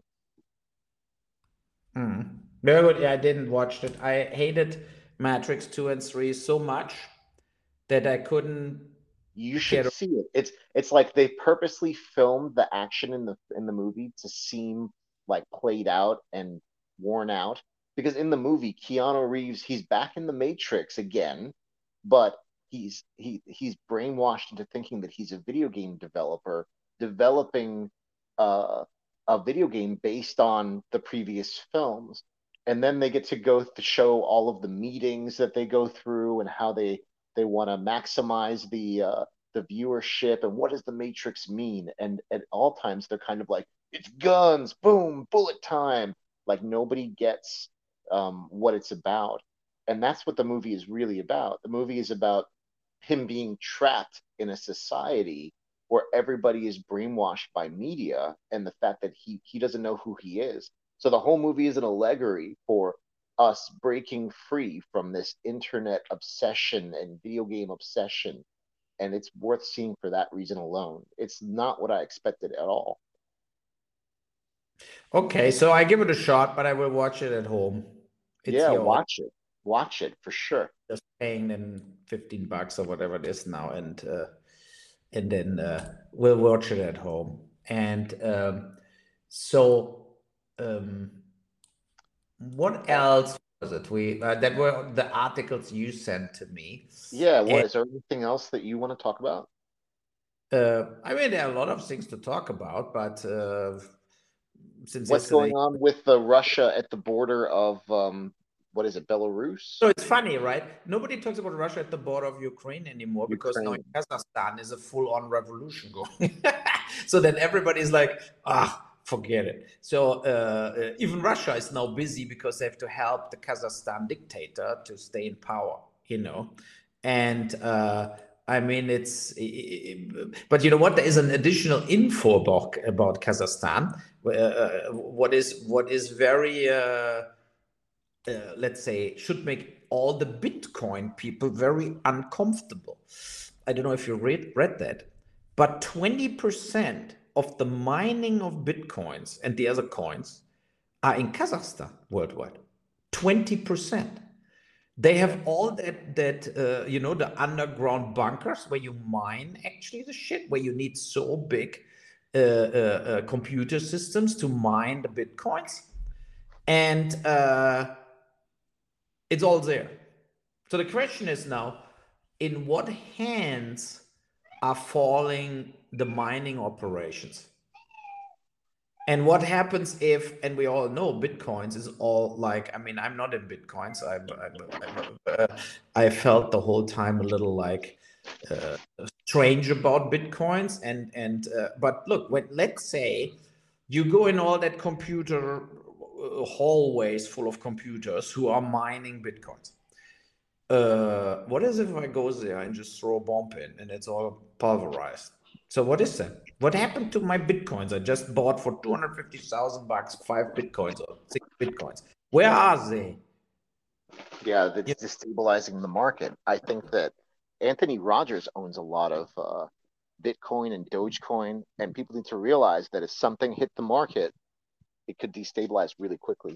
[SPEAKER 2] mm. Very good. Yeah, I didn't watch it. I hated Matrix two and three so much that I couldn't
[SPEAKER 3] You should
[SPEAKER 2] get.
[SPEAKER 3] see it. It's it's like they purposely filmed the action in the in the movie to seem like played out and worn out. Because in the movie, Keanu Reeves, he's back in the Matrix again, but he's he he's brainwashed into thinking that he's a video game developer developing uh, a video game based on the previous films. And then they get to go to show all of the meetings that they go through and how they they want to maximize the uh, the viewership and what does the Matrix mean? And at all times they're kind of like, it's guns, boom, bullet time. Like nobody gets um, what it's about. And that's what the movie is really about. The movie is about him being trapped in a society where everybody is brainwashed by media and the fact that he he doesn't know who he is. So the whole movie is an allegory for us breaking free from this internet obsession and video game obsession. And it's worth seeing for that reason alone. It's not what I expected at all.
[SPEAKER 2] Okay, so I give it a shot, but I will watch it at home. It's
[SPEAKER 3] Yeah,
[SPEAKER 2] your
[SPEAKER 3] watch it. Watch it for sure.
[SPEAKER 2] just paying them fifteen bucks or whatever it is now, and uh, and then uh, we'll watch it at home. And um, so, um, what else was it? We uh, that were the articles you sent to me.
[SPEAKER 3] Yeah, what
[SPEAKER 2] And
[SPEAKER 3] is there anything else that you want to talk about?
[SPEAKER 2] uh, I mean, there are a lot of things to talk about, but uh, since
[SPEAKER 3] What's going
[SPEAKER 2] yesterday.
[SPEAKER 3] on with uh, Russia at the border of um, what is it, Belarus?
[SPEAKER 2] So it's funny, right? Nobody talks about Russia at the border of Ukraine anymore because now in
[SPEAKER 3] Ukraine.
[SPEAKER 2] Kazakhstan is a full-on revolution going. So then everybody's like, ah, forget it. So uh, uh, even Russia is now busy because they have to help the Kazakhstan dictator to stay in power, you know. And uh, I mean, it's, but you know what? There is an additional info about, about Kazakhstan. Uh, what is what is very uh, uh, let's say, should make all the Bitcoin people very uncomfortable. I don't know if you read, read that, but twenty percent of the mining of Bitcoins and the other coins are in Kazakhstan worldwide. twenty percent. They have all that, that uh, you know, the underground bunkers where you mine actually the shit, where you need so big uh, uh, uh, computer systems to mine the Bitcoins. And uh, it's all there. So the question is now, in what hands are falling the mining operations? And what happens if, and we all know Bitcoins is all like, I mean, I'm not in Bitcoins. I, I, I, I felt the whole time a little like uh, strange about Bitcoins. And, and uh, but look, when, let's say you go in all that computer hallways full of computers who are mining Bitcoins. Uh, what is if I go there and just throw a bomb in and it's all pulverized? So what is that? What happened to my Bitcoins? I just bought for two hundred fifty thousand bucks, five Bitcoins or six Bitcoins. Where are they?
[SPEAKER 3] Yeah, that's destabilizing the market. I think that Anthony Rogers owns a lot of uh, Bitcoin and Dogecoin, and people need to realize that if something hit the market, it could destabilize really quickly.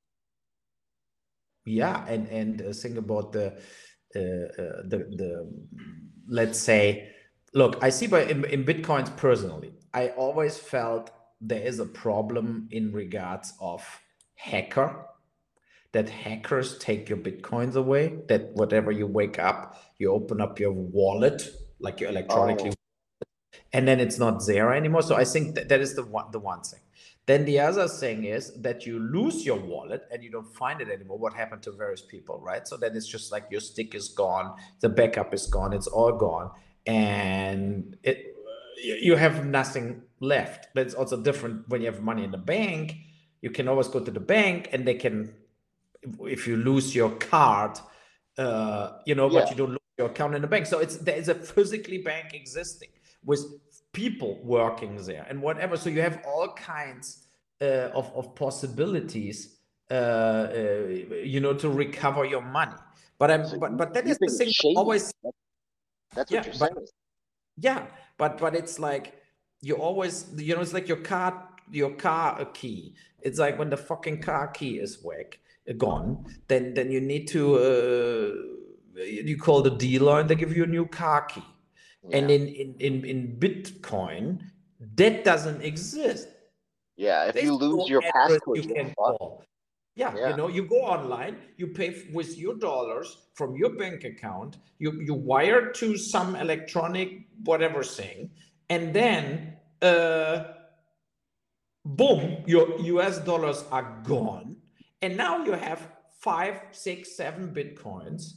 [SPEAKER 2] Yeah, and and uh, think about the uh, uh, the the let's say, look, I see by in, in Bitcoins personally, I always felt there is a problem in regards of hacker, that hackers take your Bitcoins away, that whatever you wake up, you open up your wallet, like your electronically,
[SPEAKER 3] Oh.
[SPEAKER 2] and then it's not there anymore. So I think that, that is the one the one thing. Then the other thing is that you lose your wallet and you don't find it anymore. What happened to various people, right? So then it's just like your stick is gone, the backup is gone, it's all gone, and it you have nothing left. But it's also different when you have money in the bank. You can always go to the bank and they can, if you lose your card, uh, you know,
[SPEAKER 3] Yeah.
[SPEAKER 2] but you don't lose your account in the bank. So it's there is a physically bank existing with people working there and whatever. So you have all kinds uh, of, of possibilities, uh, uh, you know, to recover your money. But I'm,
[SPEAKER 3] So
[SPEAKER 2] but
[SPEAKER 3] you-
[SPEAKER 2] but that
[SPEAKER 3] you
[SPEAKER 2] is the
[SPEAKER 3] think
[SPEAKER 2] thing.
[SPEAKER 3] it's shady.
[SPEAKER 2] Always,
[SPEAKER 3] That- That's
[SPEAKER 2] yeah,
[SPEAKER 3] what you're
[SPEAKER 2] but
[SPEAKER 3] saying.
[SPEAKER 2] yeah, but but it's like you always, you know, it's like your car, your car key. It's like when the fucking car key is whack, gone, then then you need to uh, you call the dealer and they give you a new car key. And
[SPEAKER 3] Yeah.
[SPEAKER 2] in, in, in, in Bitcoin, that doesn't exist.
[SPEAKER 3] Yeah, if
[SPEAKER 2] There's
[SPEAKER 3] you lose
[SPEAKER 2] no
[SPEAKER 3] your
[SPEAKER 2] address
[SPEAKER 3] passcode,
[SPEAKER 2] you
[SPEAKER 3] you're
[SPEAKER 2] can
[SPEAKER 3] fucked.
[SPEAKER 2] call. Yeah,
[SPEAKER 3] Yeah.
[SPEAKER 2] you know, you go online, you pay f- with your dollars from your bank account, you, you wire to some electronic whatever thing, and then uh, boom, your U S dollars are gone. And now you have five, six, seven Bitcoins,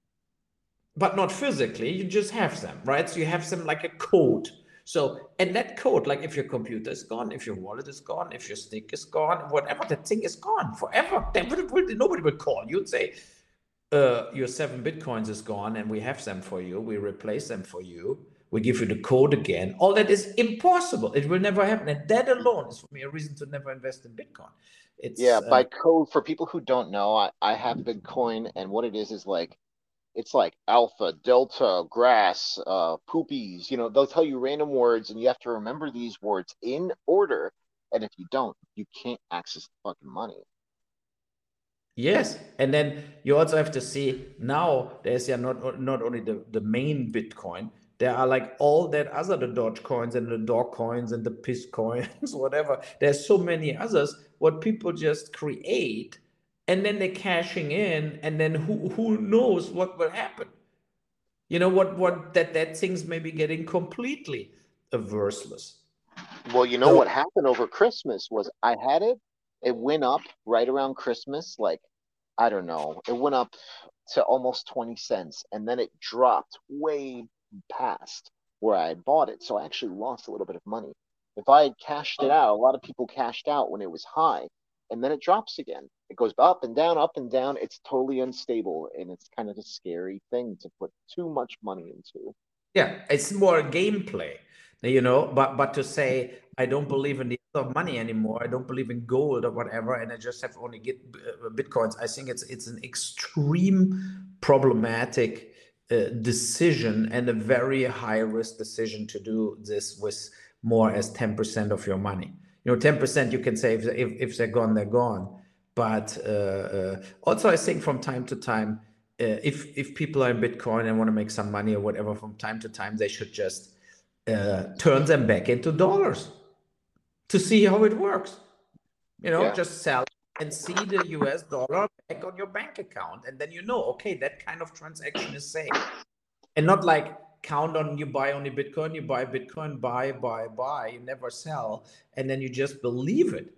[SPEAKER 2] but not physically, you just have them, right? So you have them like a code. So, and that code, like if your computer is gone, if your wallet is gone, if your stick is gone, whatever, that thing is gone forever. Then would, would, nobody would call you and say, uh, your seven Bitcoins is gone and we have them for you. We replace them for you. We give you the code again. All that is impossible. It will never happen. And that alone is for me a reason to never invest in Bitcoin. It's
[SPEAKER 3] Yeah,
[SPEAKER 2] uh,
[SPEAKER 3] by code, for people who don't know, I, I have Bitcoin, and what it is is like it's like alpha, delta, grass, uh, poopies. You know, they'll tell you random words, and you have to remember these words in order. And if you don't, you can't access the fucking money.
[SPEAKER 2] yes. And then you also have to see now there's yeah not not only the, the main Bitcoin, there are like all that other the Doge coins and the dog coins and the piss coins, whatever. There's so many others what people just create and then they're cashing in and then who who knows what will happen. You know what what that that thing's maybe getting completely averseless.
[SPEAKER 3] Well, you know
[SPEAKER 2] So
[SPEAKER 3] what happened over Christmas was I had it. It went up right around Christmas, like I don't know, it went up to almost twenty cents, and then it dropped way past where I had bought it. So I actually lost a little bit of money. If I had cashed it out, a lot of people cashed out when it was high, and then it drops again. It goes up and down, up and down. It's totally unstable, and it's kind of a scary thing to put too much money into.
[SPEAKER 2] yeah, it's more gameplay, you know. But but to say I don't believe in the other money anymore, I don't believe in gold or whatever, and I just have only get uh, bitcoins. I think it's it's an extreme problematic uh, decision and a very high risk decision to do this with more as ten percent of your money. You know, ten percent you can say if if, if they're gone, they're gone. But uh, uh, also, I think from time to time uh, if if people are in Bitcoin and want to make some money or whatever, from time to time they should just uh, turn them back into dollars to see how it works. You know,
[SPEAKER 3] Yeah.
[SPEAKER 2] just sell and see the U S dollar back on your bank account, and then you know, okay, that kind of transaction is safe, and not like count on you buy only Bitcoin, you buy Bitcoin, buy, buy, buy, you never sell, and then you just believe it.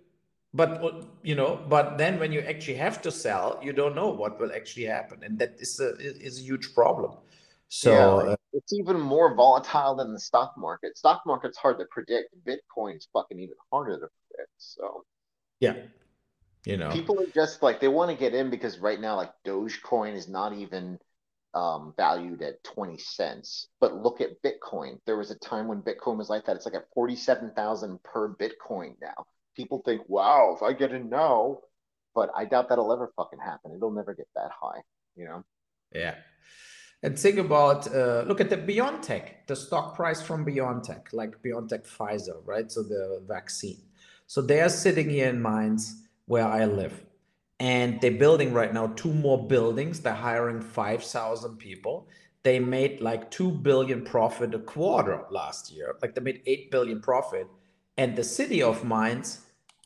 [SPEAKER 2] But you know, but then when you actually have to sell, you don't know what will actually happen, and that is a is a huge problem.
[SPEAKER 3] Yeah,
[SPEAKER 2] So
[SPEAKER 3] like
[SPEAKER 2] uh,
[SPEAKER 3] it's even more volatile than the stock market. Stock market's hard to predict. Bitcoin's fucking even harder to predict. So
[SPEAKER 2] yeah, you know,
[SPEAKER 3] people are just like they want to get in because right now, like Dogecoin is not even um, valued at twenty cents. But look at Bitcoin. There was a time when Bitcoin was like that. It's like at forty-seven thousand per Bitcoin now. People think, wow, if I get in now, but I doubt that'll ever fucking happen. It'll never get that high, you know?
[SPEAKER 2] yeah. And think about uh, look at the BioNTech, the stock price from BioNTech, like BioNTech Pfizer, right? So the vaccine. So they are sitting here in Mainz, where I live, and they're building right now two more buildings. They're hiring five thousand people. They made like two billion profit a quarter last year. Like they made eight billion profit, and the city of Mainz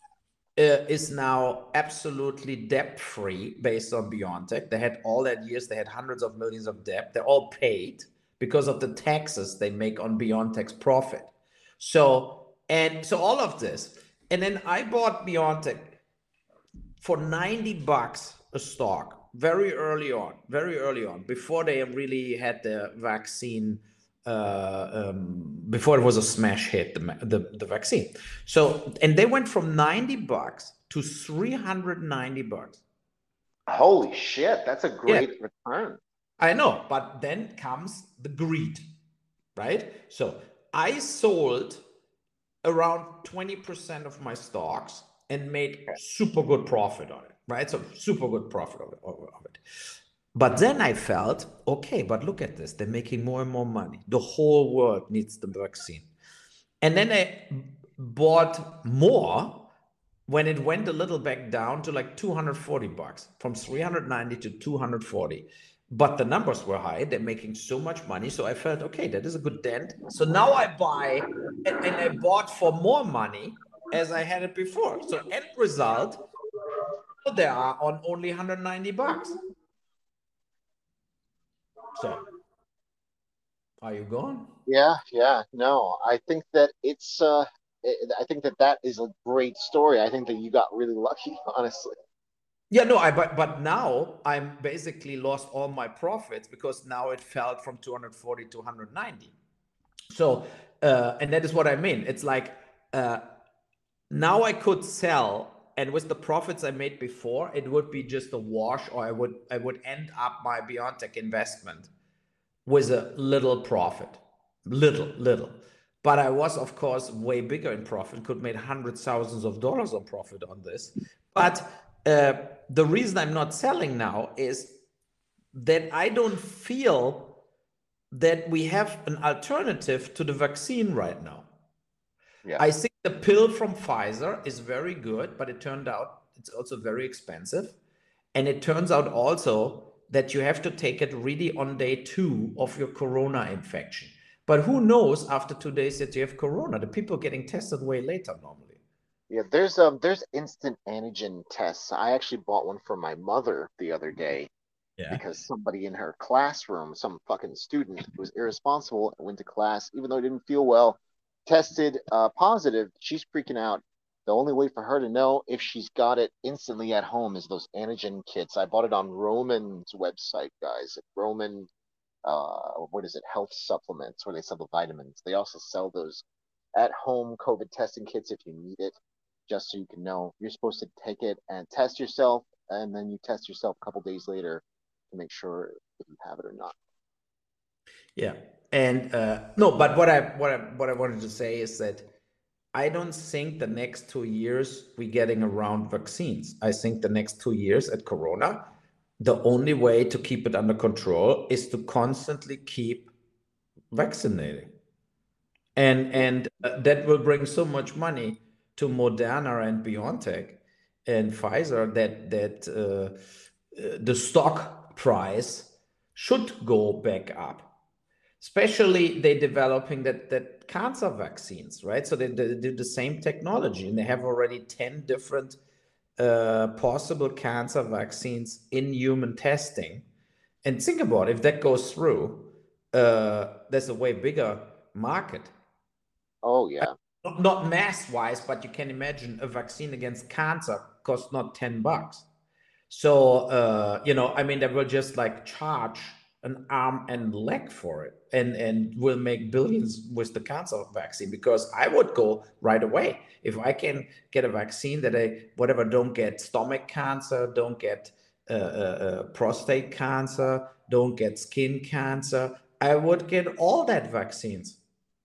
[SPEAKER 2] uh, is now absolutely debt free based on BioNTech. They had all that years, they had hundreds of millions of debt. They're all paid because of the taxes they make on BioNTech's profit. So, and so all of this. And then I bought BioNTech for ninety bucks a stock very early on, very early on, before they really had the vaccine, uh, um, before it was a smash hit, the, the, the vaccine. So, and they went from ninety bucks to three hundred ninety bucks.
[SPEAKER 3] Holy shit, that's a
[SPEAKER 2] Yeah,
[SPEAKER 3] great return.
[SPEAKER 2] I know, but then comes the greed, right? So I sold around twenty percent of my stocks and made super good profit on it, right? So super good profit of it, of it. But then I felt, okay, but look at this. They're making more and more money. The whole world needs the vaccine. And then I bought more when it went a little back down to like two hundred forty bucks, from three hundred ninety to two hundred forty. But the numbers were high. They're making so much money. So I felt, okay, that is a good dent. So now I buy, and, and I bought for more money as I had it before. So end result, they are on only one hundred ninety bucks. So are you gone?
[SPEAKER 3] Yeah, yeah, no, I think that it's uh I think that that is a great story. I think that you got really lucky, honestly.
[SPEAKER 2] Yeah, no, I but but now I'm basically lost all my profits because now it fell from two hundred forty to one hundred ninety. So uh, and that is what I mean. It's like uh, now I could sell and with the profits I made before, it would be just a wash, or I would I would end up my BioNTech investment with a little profit, little, little. But I was, of course, way bigger in profit, could make hundreds, thousands of dollars of profit on this. But uh, the reason I'm not selling now is that I don't feel that we have an alternative to the vaccine right now.
[SPEAKER 3] Yeah.
[SPEAKER 2] I think the pill from Pfizer is very good, but it turned out it's also very expensive. And it turns out also that you have to take it really on day two of your corona infection. But who knows after two days that you have corona? The people getting tested way later normally.
[SPEAKER 3] Yeah, there's um there's instant antigen tests. I actually bought one for my mother the other day
[SPEAKER 2] Yeah.
[SPEAKER 3] because somebody in her classroom, some fucking student was irresponsible, went to class even though he didn't feel well, tested uh, positive. She's freaking out. The only way for her to know if she's got it instantly at home is those antigen kits. I bought it on Roman's website, guys. Roman, uh, what is it? Health supplements, where they sell the vitamins. They also sell those at-home COVID testing kits if you need it, just so you can know. You're supposed to take it and test yourself, and then you test yourself a couple days later to make sure if you have it or not.
[SPEAKER 2] Yeah, and uh, no, but what I what I what I wanted to say is that I don't think the next two years we're getting around vaccines. I think the next two years at Corona, the only way to keep it under control is to constantly keep vaccinating. And and uh, that will bring so much money to Moderna and BioNTech and Pfizer that that uh, uh, the stock price should go back up. Especially they developing that that cancer vaccines, right? So they, they do the same technology, and they have already ten different uh, possible cancer vaccines in human testing. And think about it, if that goes through, uh, there's a way bigger market.
[SPEAKER 3] Oh yeah.
[SPEAKER 2] Not, not mass wise, but you can imagine a vaccine against cancer costs not ten bucks. So, uh, you know, I mean, they will just like charge an arm and leg for it, and, and will make billions with the cancer vaccine, because I would go right away. If I can get a vaccine that I, whatever, don't get stomach cancer, don't get uh, uh, uh, prostate cancer, don't get skin cancer, I would get all that vaccines.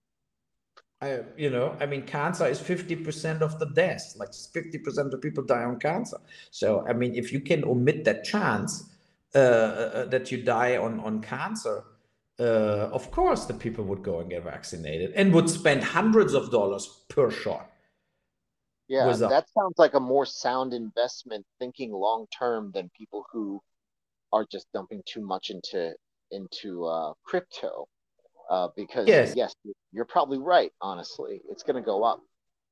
[SPEAKER 2] I, you know, I mean, cancer is fifty percent of the deaths, like fifty percent of people die on cancer. So, I mean, if you can omit that chance uh, uh, that you die on, on cancer, uh, of course, the people would go and get vaccinated and would spend hundreds of dollars per shot.
[SPEAKER 3] Yeah,
[SPEAKER 2] without-
[SPEAKER 3] that sounds like a more sound investment, thinking long term, than people who are just dumping too much into into uh, crypto. Uh, because
[SPEAKER 2] Yes.
[SPEAKER 3] yes, you're probably right. Honestly, it's going to go up.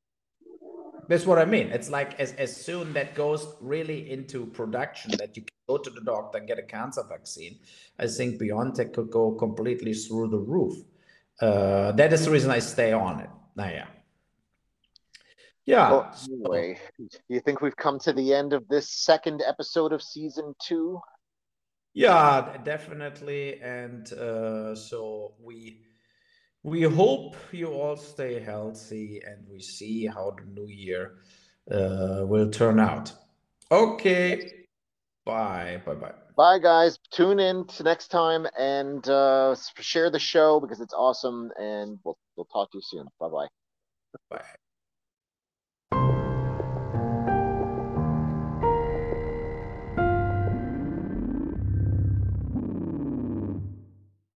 [SPEAKER 2] That's what I mean. It's like as, as soon that goes really into production, that you can go to the doctor and get a cancer vaccine, I think BioNTech could go completely through the roof. Uh, that is the reason I stay on it. Now, yeah. Yeah.
[SPEAKER 3] Well, anyway, do you think we've come to the end of this second episode of season two?
[SPEAKER 2] Yeah, definitely. And uh, so we we hope you all stay healthy, and we see how the new year uh, will turn out. Okay. Bye. Bye. Bye.
[SPEAKER 3] Bye, guys. Tune in to next time and uh, share the show because it's awesome. And we'll we'll talk to you soon. Bye bye.
[SPEAKER 2] Bye.